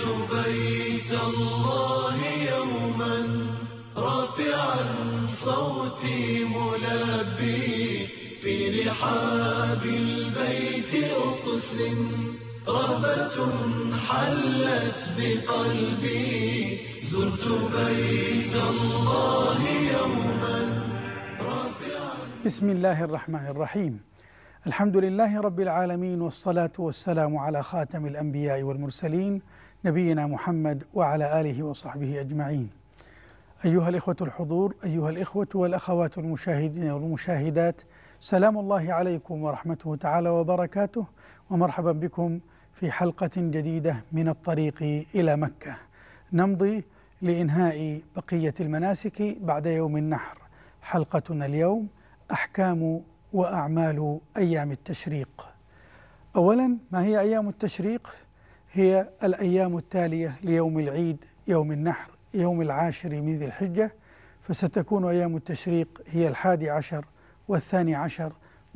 بيت الله يوما رافعا صوتي ملبي في رحاب البيت أقسم رهبة حلت بقلبي زرت بيت الله يوما رافعا. بسم الله الرحمن الرحيم. الحمد لله رب العالمين، والصلاة والسلام على خاتم الأنبياء والمرسلين نبينا محمد وعلى آله وصحبه أجمعين. أيها الإخوة الحضور، أيها الإخوة والأخوات المشاهدين والمشاهدات، سلام الله عليكم ورحمته تعالى وبركاته، ومرحبا بكم في حلقة جديدة من الطريق إلى مكة. نمضي لإنهاء بقية المناسك بعد يوم النحر. حلقتنا اليوم أحكام وأعمال أيام التشريق. أولا، ما هي أيام التشريق؟ هي الأيام التالية ليوم العيد يوم النحر يوم 10 من ذي الحجة، فستكون أيام التشريق هي 11 و12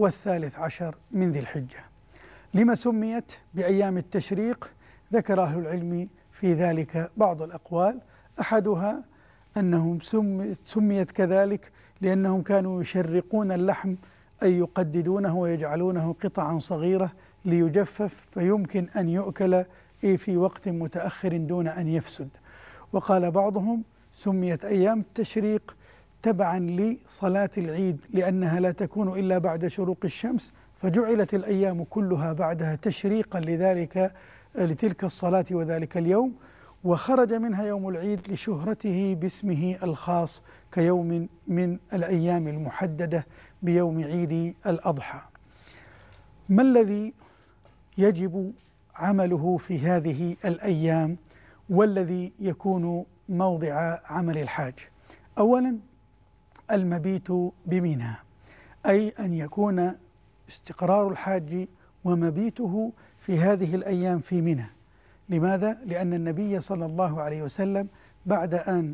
و13 من ذي الحجة. لما سميت بأيام التشريق؟ ذكر أهل العلم في ذلك بعض الأقوال. أحدها أنهم سميت كذلك لأنهم كانوا يشرقون اللحم، أي يقددونه ويجعلونه قطعا صغيرة ليجفف فيمكن أن يؤكل في وقت متأخر دون أن يفسد. وقال بعضهم سميت أيام التشريق تبعا لصلاة العيد لأنها لا تكون إلا بعد شروق الشمس، فجعلت الأيام كلها بعدها تشريقا لتلك الصلاة وذلك اليوم، وخرج منها يوم العيد لشهرته باسمه الخاص كيوم من الأيام المحددة بيوم عيد الأضحى. ما الذي يجب عمله في هذه الأيام والذي يكون موضع عمل الحاج؟ أولا، المبيت بمنى، أي أن يكون استقرار الحاج ومبيته في هذه الأيام في منى. لماذا؟ لأن النبي صلى الله عليه وسلم بعد أن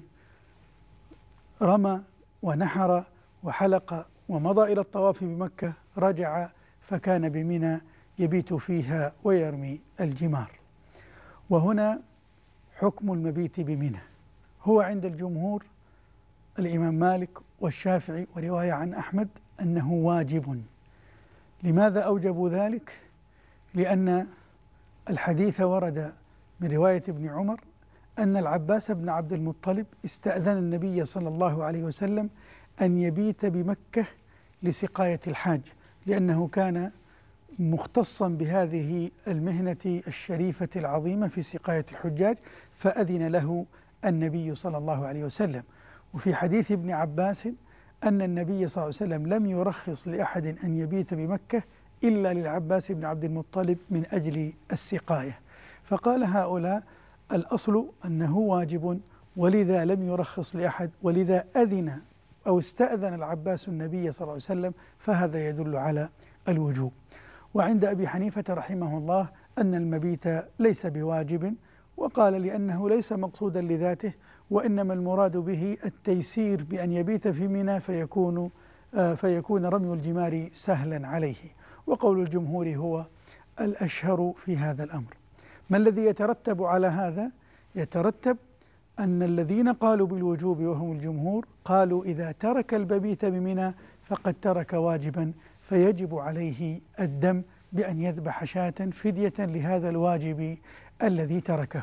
رمى ونحر وحلق ومضى إلى الطواف بمكة رجع فكان بمنى يبيت فيها ويرمي الجمار. وهنا حكم المبيت بمنى هو عند الجمهور الإمام مالك والشافعي ورواية عن أحمد أنه واجب. لماذا أوجبوا ذلك؟ لأن الحديث ورد من رواية ابن عمر أن العباس بن عبد المطلب استأذن النبي صلى الله عليه وسلم أن يبيت بمكة لسقاية الحاج، لأنه كان مختصا بهذه المهنة الشريفة العظيمة في سقاية الحجاج، فأذن له النبي صلى الله عليه وسلم. وفي حديث ابن عباس أن النبي صلى الله عليه وسلم لم يرخص لأحد أن يبيت بمكة إلا للعباس بن عبد المطلب من أجل السقاية. فقال هؤلاء الأصل أنه واجب، ولذا لم يرخص لأحد، ولذا أذن أو استأذن العباس النبي صلى الله عليه وسلم، فهذا يدل على الوجوب. وعند أبي حنيفة رحمه الله أن المبيت ليس بواجب، وقال لأنه ليس مقصودا لذاته، وإنما المراد به التيسير بأن يبيت في منى فيكون رمي الجمار سهلا عليه. وقول الجمهور هو الأشهر في هذا الأمر. ما الذي يترتب على هذا؟ يترتب أن الذين قالوا بالوجوب وهم الجمهور قالوا إذا ترك المبيت بمنى فقد ترك واجبا، فيجب عليه الدم بأن يذبح شاة فدية لهذا الواجب الذي تركه.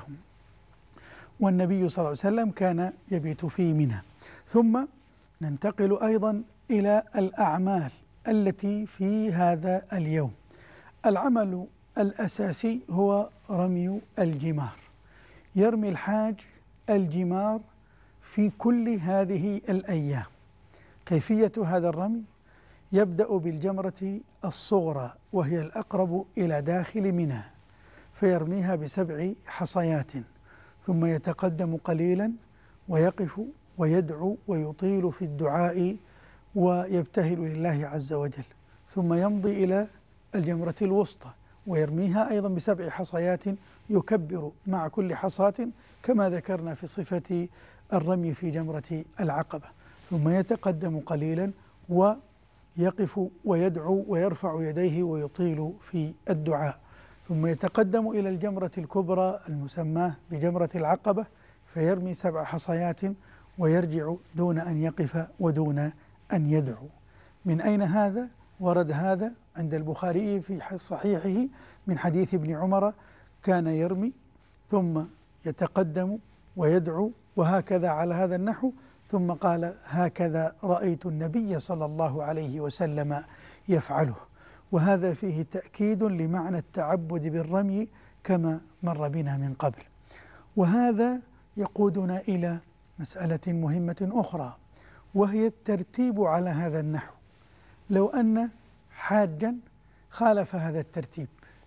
والنبي صلى الله عليه وسلم كان يبيت في منى. ثم ننتقل أيضا إلى الأعمال التي في هذا اليوم. العمل الأساسي هو رمي الجمار. يرمي الحاج الجمار في كل هذه الأيام. كيفية هذا الرمي؟ يبدأ بالجمرة الصغرى وهي الأقرب إلى داخل منى، فيرميها ب7 حصيات، ثم يتقدم قليلا ويقف ويدعو ويطيل في الدعاء ويبتهل لله عز وجل، ثم يمضي إلى الجمرة الوسطى ويرميها أيضا ب7 حصيات، يكبر مع كل حصاة كما ذكرنا في صفة الرمي في جمرة العقبة، ثم يتقدم قليلا ويقف ويدعو ويرفع يديه ويطيل في الدعاء، ثم يتقدم إلى الجمرة الكبرى المسماة بجمرة العقبة فيرمي 7 حصيات ويرجع دون أن يقف ودون أن يدعو. من أين هذا؟ ورد هذا عند البخاري في صحيحه من حديث ابن عمر كان يرمي ثم يتقدم ويدعو وهكذا على هذا النحو، ثم قال هكذا رأيت النبي صلى الله عليه وسلم يفعله. وهذا فيه تأكيد لمعنى التعبد بالرمي كما مر بنا من قبل. وهذا يقودنا إلى مسألة مهمة أخرى، وهي الترتيب على هذا النحو. لو أن حاجا خالف هذا الترتيب،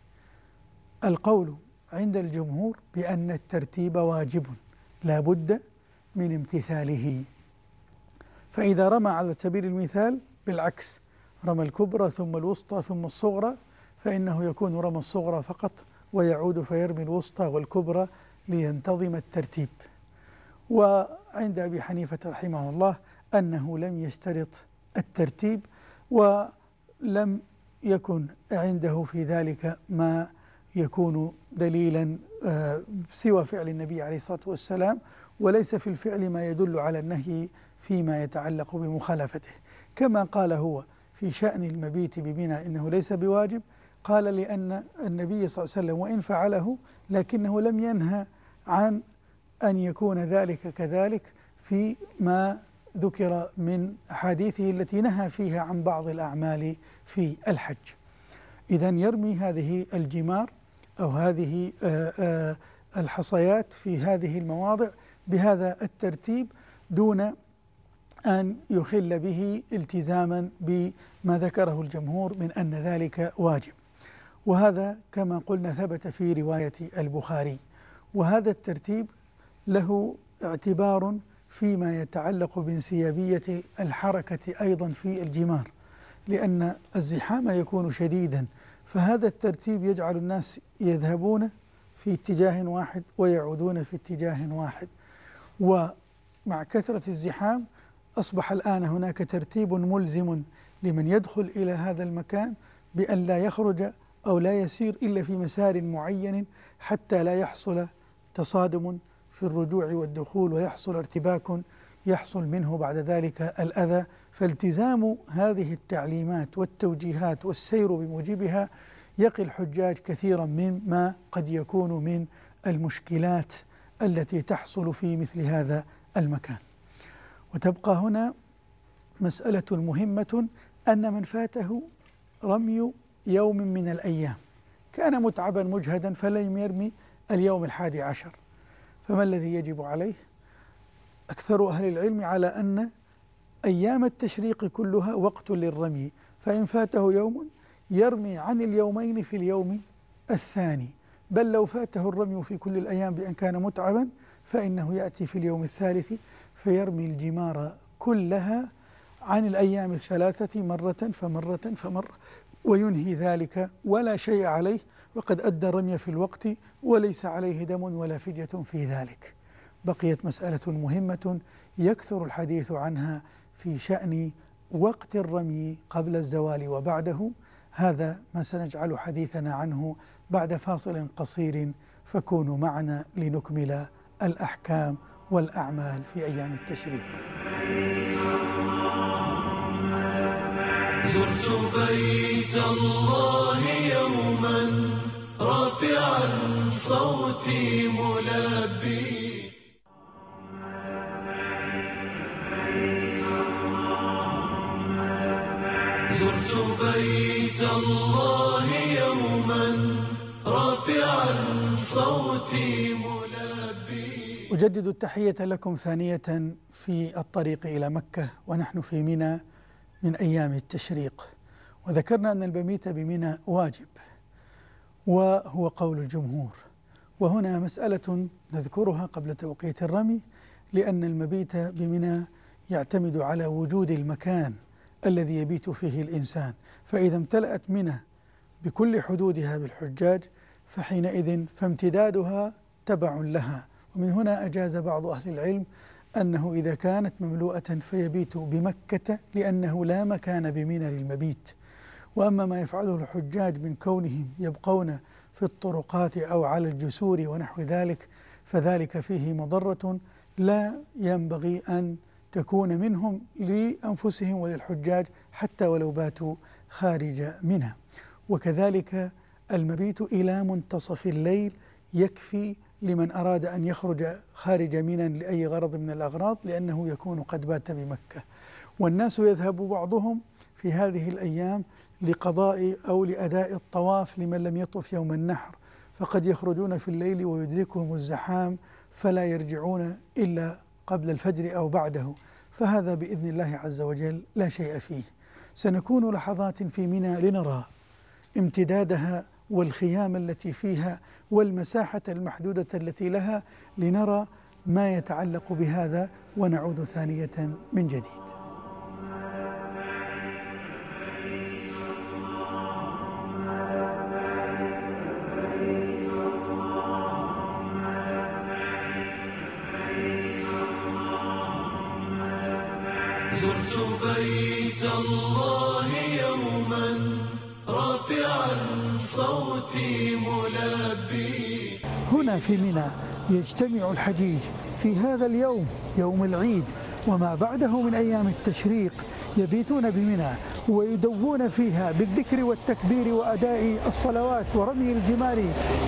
القول عند الجمهور بأن الترتيب واجب لا بد من امتثاله. فإذا رمى على سبيل المثال بالعكس، رمى الكبرى ثم الوسطى ثم الصغرى، فإنه يكون رمى الصغرى فقط ويعود فيرمي الوسطى والكبرى لينتظم الترتيب. وعند أبي حنيفة رحمه الله أنه لم يشترط الترتيب، ولم يكن عنده في ذلك ما يكون دليلا سوى فعل النبي عليه الصلاة والسلام، وليس في الفعل ما يدل على النهي فيما يتعلق بمخالفته. كما قال هو في شأن المبيت بمنى إنه ليس بواجب، قال لأن النبي صلى الله عليه وسلم وإن فعله لكنه لم ينهى عن أن يكون ذلك كذلك فيما ذكر من أحاديثه التي نهى فيها عن بعض الأعمال في الحج. إذن يرمي هذه الجمار أو هذه الحصيات في هذه المواضع بهذا الترتيب دون أن يخل به التزاما بما ذكره الجمهور من أن ذلك واجب. وهذا كما قلنا ثبت في رواية البخاري. وهذا الترتيب له اعتبار فيما يتعلق بانسيابية الحركة أيضا في الجمار، لأن الزحام يكون شديدا، فهذا الترتيب يجعل الناس يذهبون في اتجاه واحد ويعودون في اتجاه واحد. ومع كثرة الزحام أصبح الآن هناك ترتيب ملزم لمن يدخل إلى هذا المكان بأن لا يخرج أو لا يسير إلا في مسار معين حتى لا يحصل تصادم في الرجوع والدخول ويحصل ارتباك يحصل منه بعد ذلك الأذى. فالتزام هذه التعليمات والتوجيهات والسير بموجبها يقي الحجاج كثيرا مما قد يكون من المشكلات التي تحصل في مثل هذا المكان. وتبقى هنا مسألة مهمة، أن من فاته رمي يوم من الأيام كان متعبا مجهدا فلم يرمي اليوم 11، فما الذي يجب عليه؟ أكثر أهل العلم على أن أيام التشريق كلها وقت للرمي، فإن فاته يوم يرمي عن اليومين في اليوم الثاني، بل لو فاته الرمي في كل الأيام بأن كان متعبا فإنه يأتي في اليوم الثالث فيرمي الجمار كلها عن الأيام الثلاثة مرة فمرة فمرة وينهي ذلك ولا شيء عليه، وقد أدى الرمي في الوقت وليس عليه دم ولا فدية في ذلك. بقيت مسألة مهمة يكثر الحديث عنها في شأن وقت الرمي قبل الزوال وبعده. هذا ما سنجعل حديثنا عنه بعد فاصل قصير، فكونوا معنا لنكمل الأحكام والأعمال في أيام التشريق. زرت بيت الله يوما رافعا صوتي ملبي. زرت بيت الله يوما رافعا صوتي ملبي. أجدد التحية لكم ثانية في الطريق إلى مكة ونحن في منى من أيام التشريق. وذكرنا أن المبيت بمنى واجب وهو قول الجمهور. وهنا مسألة نذكرها قبل توقيت الرمي، لأن المبيت بمنى يعتمد على وجود المكان الذي يبيت فيه الإنسان، فإذا امتلأت منى بكل حدودها بالحجاج فحينئذ فامتدادها تبع لها. ومن هنا أجاز بعض أهل العلم أنه إذا كانت مملوءة فيبيت بمكة لأنه لا مكان بمنى للمبيت. وأما ما يفعله الحجاج من كونهم يبقون في الطرقات أو على الجسور ونحو ذلك، فذلك فيه مضرة لا ينبغي أن تكون منهم لأنفسهم وللحجاج حتى ولو باتوا خارج منى. وكذلك المبيت إلى منتصف الليل يكفي لمن أراد أن يخرج خارج منى لأي غرض من الأغراض، لأنه يكون قد بات بمكة. والناس يذهب بعضهم في هذه الأيام لقضاء أو لأداء الطواف لمن لم يطف يوم النحر، فقد يخرجون في الليل ويدركهم الزحام فلا يرجعون إلا قبل الفجر أو بعده، فهذا بإذن الله عز وجل لا شيء فيه. سنكون لحظات في منى لنرى امتدادها والخيام التي فيها والمساحة المحدودة التي لها، لنرى ما يتعلق بهذا، ونعود ثانية من جديد. زرت بيت الله يوما رافعا صوتي ملبي. هنا في منى يجتمع الحجيج في هذا اليوم، يوم العيد وما بعده من أيام التشريق، يبيتون بمنى ويدوون فيها بالذكر والتكبير وأداء الصلوات ورمي الجمار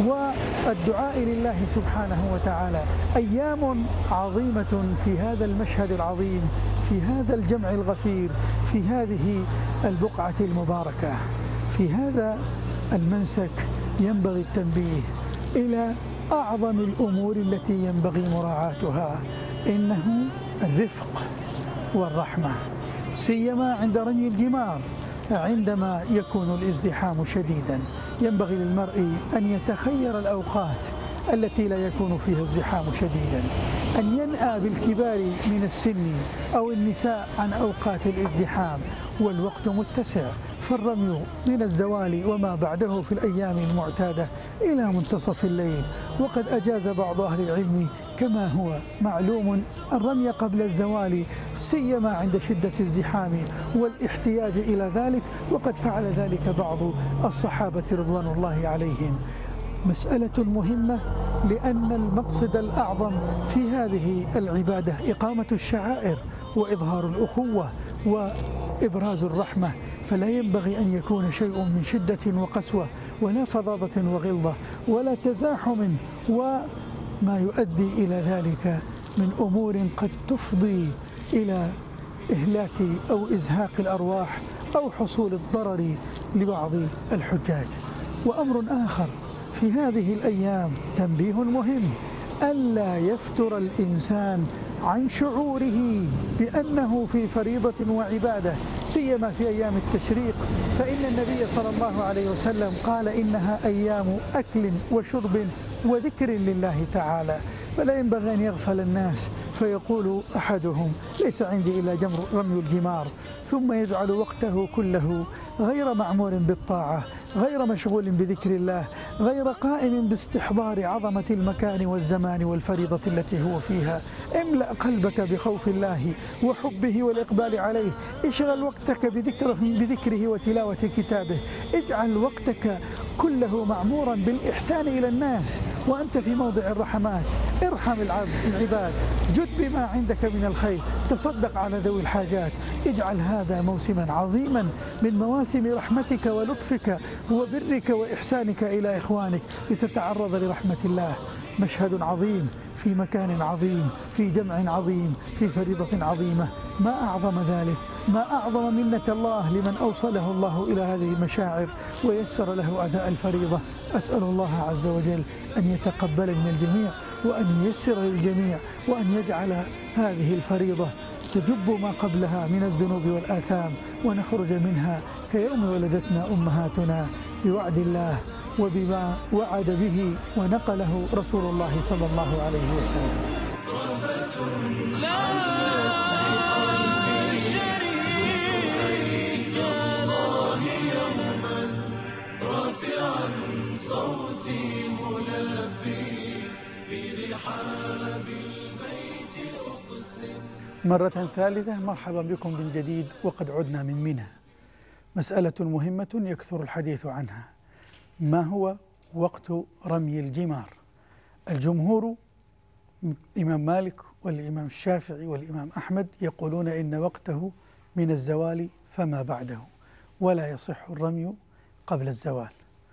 والدعاء لله سبحانه وتعالى. أيام عظيمة في هذا المشهد العظيم، في هذا الجمع الغفير، في هذه البقعة المباركة. في هذا المنسك ينبغي التنبيه إلى أعظم الأمور التي ينبغي مراعاتها، إنه الرفق والرحمة، سيما عند رمي الجمار عندما يكون الازدحام شديدا. ينبغي للمرء أن يتخير الأوقات التي لا يكون فيها الزحام شديدا، أن ينأى بالكبار من السن أو النساء عن أوقات الازدحام، والوقت متسع، فالرمي من الزوال وما بعده في الأيام المعتادة إلى منتصف الليل. وقد أجاز بعض أهل العلم كما هو معلوم الرمي قبل الزوال، سيما عند شدة الزحام والاحتياج إلى ذلك، وقد فعل ذلك بعض الصحابة رضوان الله عليهم. مسألة مهمة، لأن المقصد الأعظم في هذه العبادة إقامة الشعائر وإظهار الأخوة وإبراز الرحمة، فلا ينبغي أن يكون شيء من شدة وقسوة ولا فظاظة وغلظة ولا تزاحم وما يؤدي إلى ذلك من أمور قد تفضي إلى إهلاك أو إزهاق الأرواح أو حصول الضرر لبعض الحجاج. وأمر آخر في هذه الأيام تنبيه مهم، ألا يفتر الإنسان عن شعوره بأنه في فريضة وعبادة، سيما في أيام التشريق، فإن النبي صلى الله عليه وسلم قال إنها أيام أكل وشرب وذكر لله تعالى، فلا ينبغي أن يغفل الناس فيقول أحدهم ليس عندي إلا رمي الجمار، ثم يجعل وقته كله غير معمور بالطاعة، غير مشغول بذكر الله، غير قائم باستحضار عظمة المكان والزمان والفريضة التي هو فيها. املأ قلبك بخوف الله وحبه والإقبال عليه، اشغل وقتك بذكره وتلاوة كتابه، اجعل وقتك كله معمورا بالإحسان إلى الناس وأنت في موضع الرحمات، ارحم العباد، جد بما عندك من الخير، تصدق على ذوي الحاجات، اجعل هذا موسما عظيما من مواسم رحمتك ولطفك وبرك وإحسانك إلى إخوانك لتتعرض لرحمة الله. مشهد عظيم في مكان عظيم، في جمع عظيم، في فريضة عظيمة، ما أعظم ذلك، ما أعظم منة الله لمن أوصله الله إلى هذه المشاعر ويسر له أداء الفريضة. أسأل الله عز وجل أن يتقبل من الجميع وأن ييسر للجميع وأن يجعل هذه الفريضة تجب ما قبلها من الذنوب والآثام، ونخرج منها كيوم ولدتنا أمهاتنا بوعد الله وبما وعد به ونقله رسول الله صلى الله عليه وسلم. صوتي ملبي في رحاب البيت أقسم. مرة ثالثة مرحبا بكم من جديد، وقد عدنا من منى. مسألة مهمة يكثر الحديث عنها، ما هو وقت رمي الجمار. الجمهور الإمام مالك والإمام الشافعي والإمام أحمد يقولون إن وقته من الزوال فما بعده، ولا يصح الرمي قبل الزوال.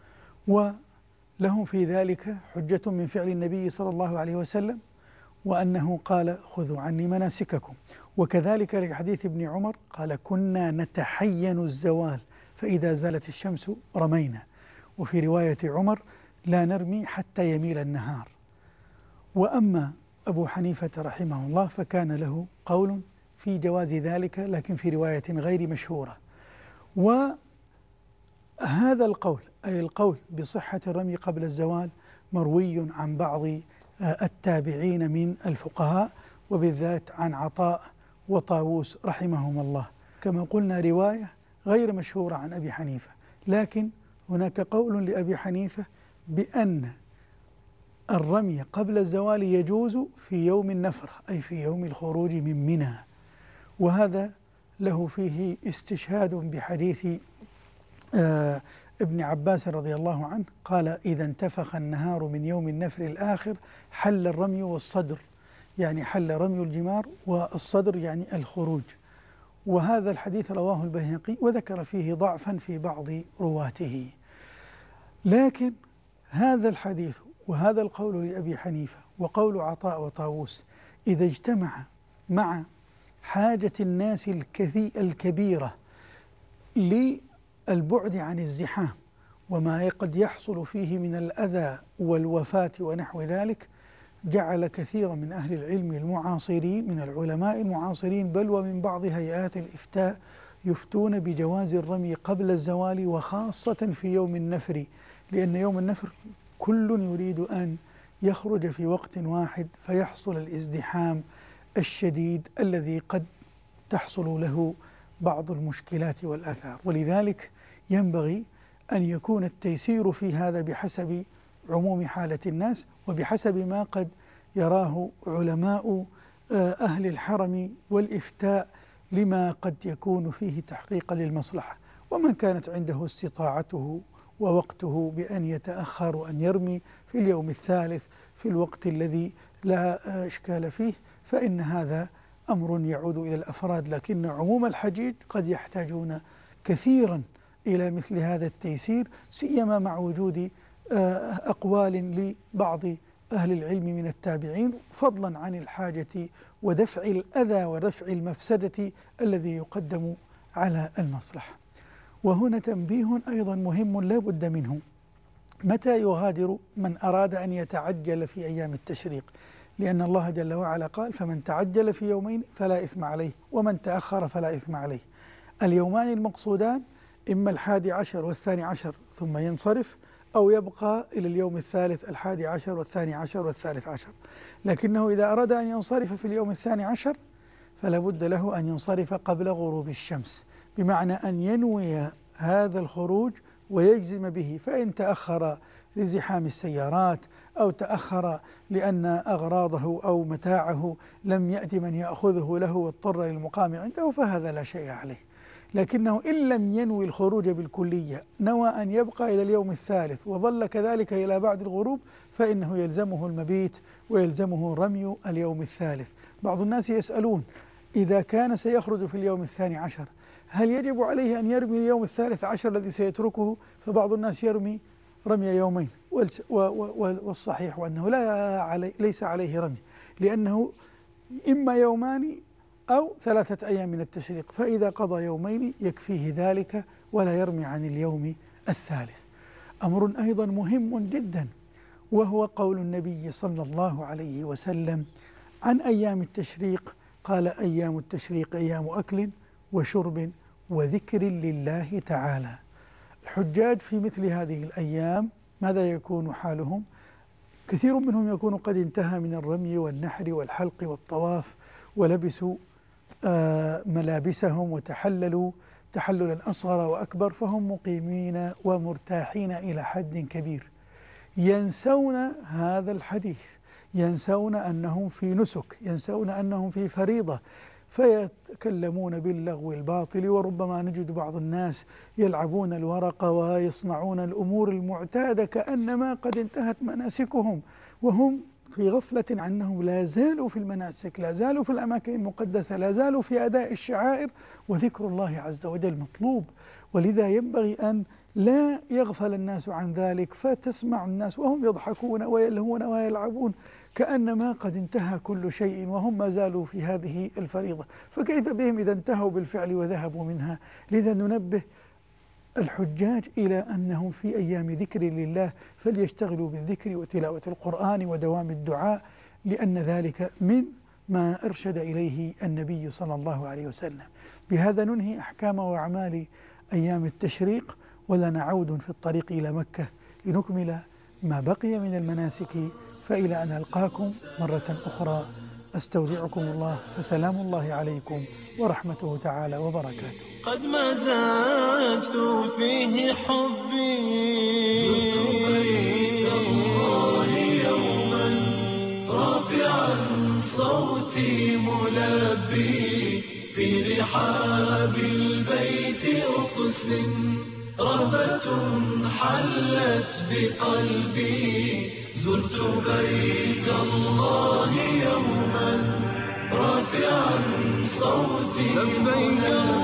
ولهم في ذلك حجة من فعل النبي صلى الله عليه وسلم، وأنه قال خذوا عني مناسككم. وكذلك لحديث ابن عمر قال كنا نتحين الزوال فإذا زالت الشمس رمينا. وفي رواية عمر لا نرمي حتى يميل النهار. وأما أبو حنيفة رحمه الله فكان له قول في جواز ذلك، لكن في رواية غير مشهورة. وهذا القول أي القول بصحة الرمي قبل الزوال مروي عن بعض التابعين من الفقهاء، وبالذات عن عطاء وطاووس رحمهم الله. كما قلنا رواية غير مشهورة عن أبي حنيفة، لكن هناك قول لأبي حنيفة بأن الرمي قبل الزوال يجوز في يوم النفر أي في يوم الخروج من منى، وهذا له فيه استشهاد بحديث ابن عباس رضي الله عنه قال إذا انتفخ النهار من يوم النفر الآخر حل الرمي والصدر، يعني حل رمي الجمار، والصدر يعني الخروج. وهذا الحديث رواه البيهقي وذكر فيه ضعفا في بعض رواته. لكن هذا الحديث وهذا القول لأبي حنيفة وقول عطاء وطاووس إذا اجتمع مع حاجة الناس الكبيرة للبعد عن الزحام وما قد يحصل فيه من الأذى والوفاة ونحو ذلك، جعل كثيرا من أهل العلم المعاصرين من العلماء المعاصرين بل ومن بعض هيئات الإفتاء يفتون بجواز الرمي قبل الزوال، وخاصة في يوم النفر، لأن يوم النفر كل يريد أن يخرج في وقت واحد فيحصل الازدحام الشديد الذي قد تحصل له بعض المشكلات والآثار. ولذلك ينبغي أن يكون التيسير في هذا بحسب عموم حالة الناس وبحسب ما قد يراه علماء أهل الحرم والإفتاء لما قد يكون فيه تحقيقا للمصلحة. ومن كانت عنده استطاعته ووقته بأن يتأخر وأن يرمي في اليوم الثالث في الوقت الذي لا إشكال فيه فإن هذا أمر يعود إلى الأفراد، لكن عموم الحجيج قد يحتاجون كثيرا إلى مثل هذا التيسير، سيما مع وجود أقوال لبعض أهل العلم من التابعين، فضلا عن الحاجة ودفع الأذى ودفع المفسدة الذي يقدم على المصلحة. وهنا تنبيه أيضا مهم لا بد منه: متى يغادر من أراد أن يتعجل في أيام التشريق؟ لأن الله جل وعلا قال: فمن تعجل في يومين فلا إثم عليه ومن تأخر فلا إثم عليه. اليومان المقصودان إما 11 و12 ثم ينصرف، أو يبقى إلى اليوم الثالث 11 و12 و13. لكنه إذا أراد أن ينصرف في اليوم 12 فلا بد له أن ينصرف قبل غروب الشمس، بمعنى أن ينوي هذا الخروج ويجزم به. فإن تأخر لزحام السيارات أو تأخر لأن أغراضه أو متاعه لم يأتي من يأخذه له واضطر للمقام عنده فهذا لا شيء عليه. لكنه إن لم ينوي الخروج بالكلية، نوى أن يبقى إلى اليوم الثالث وظل كذلك إلى بعد الغروب، فإنه يلزمه المبيت ويلزمه رمي اليوم الثالث. بعض الناس يسألون: إذا كان سيخرج في اليوم 12 هل يجب عليه أن يرمي اليوم 13 الذي سيتركه؟ فبعض الناس يرمي رمي يومين، والصحيح أنه ليس عليه رمي، لأنه إما يومان أو 3 أيام من التشريق، فإذا قضى يومين يكفيه ذلك ولا يرمي عن اليوم الثالث. أمر أيضا مهم جدا وهو قول النبي صلى الله عليه وسلم عن أيام التشريق، قال: أيام التشريق أيام أكل وشرب وذكر لله تعالى. الحجاج في مثل هذه الأيام ماذا يكون حالهم؟ كثير منهم يكون قد انتهى من الرمي والنحر والحلق والطواف ولبسوا ملابسهم وتحللوا تحللا أصغر وأكبر، فهم مقيمين ومرتاحين إلى حد كبير. ينسون هذا الحديث، ينسون أنهم في نسك، ينسون أنهم في فريضة، فيتكلمون باللغو الباطل، وربما نجد بعض الناس يلعبون الورق ويصنعون الأمور المعتادة كأنما قد انتهت مناسكهم، وهم في غفلة عنهم لا زالوا في المناسك، لا زالوا في الأماكن المقدسة، لا زالوا في أداء الشعائر، وذكر الله عز وجل مطلوب. ولذا ينبغي أن لا يغفل الناس عن ذلك، فتسمع الناس وهم يضحكون ويلهون ويلعبون كأنما قد انتهى كل شيء، وهم ما زالوا في هذه الفريضة، فكيف بهم إذا انتهوا بالفعل وذهبوا منها؟ لذا ننبه الحجاج إلى أنهم في أيام ذكر لله فليشتغلوا بالذكر وتلاوة القرآن ودوام الدعاء، لأن ذلك من ما أرشد إليه النبي صلى الله عليه وسلم. بهذا ننهي أحكام وأعمال أيام التشريق، ولنا عود في الطريق إلى مكة لنكمل ما بقي من المناسك. فإلى أن ألقاكم مرة أخرى أستودعكم الله، فسلام الله عليكم ورحمته تعالى وبركاته. قد مزجت فيه حبي، زرت بيت الله يوما رافعا صوتي ملبي، في رحاب البيت أقسم رهبة حلت بقلبي. زرت بيت الله يوما رافعا صوتي